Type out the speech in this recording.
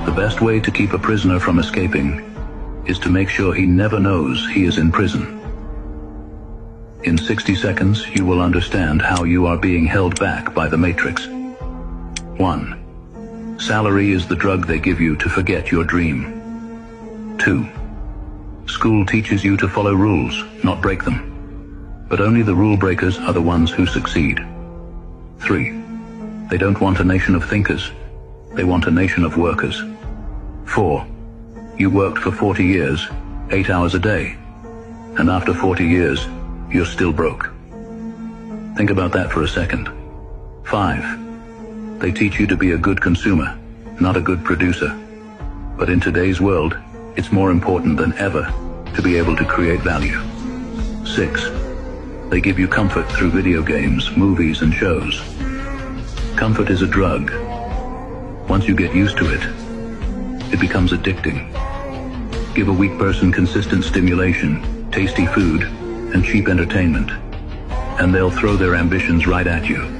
The best way to keep a prisoner from escaping is to make sure he never knows he is in prison. In 60 seconds, you will understand how you are being held back by the Matrix. 1. Salary is the drug they give you to forget your dream. 2. School teaches you to follow rules, not break them. But only the rule breakers are the ones who succeed. 3. They don't want a nation of thinkers. They want a nation of workers. 4. You worked for 40 years, 8 hours a day. And after 40 years, you're still broke. Think about that for a second. 5. They teach you to be a good consumer, not a good producer. But in today's world, it's more important than ever to be able to create value. 6. They give you comfort through video games, movies, and shows. Comfort is a drug. Once you get used to it, it becomes addicting. Give a weak person consistent stimulation, tasty food, and cheap entertainment, and they'll throw their ambitions right at you.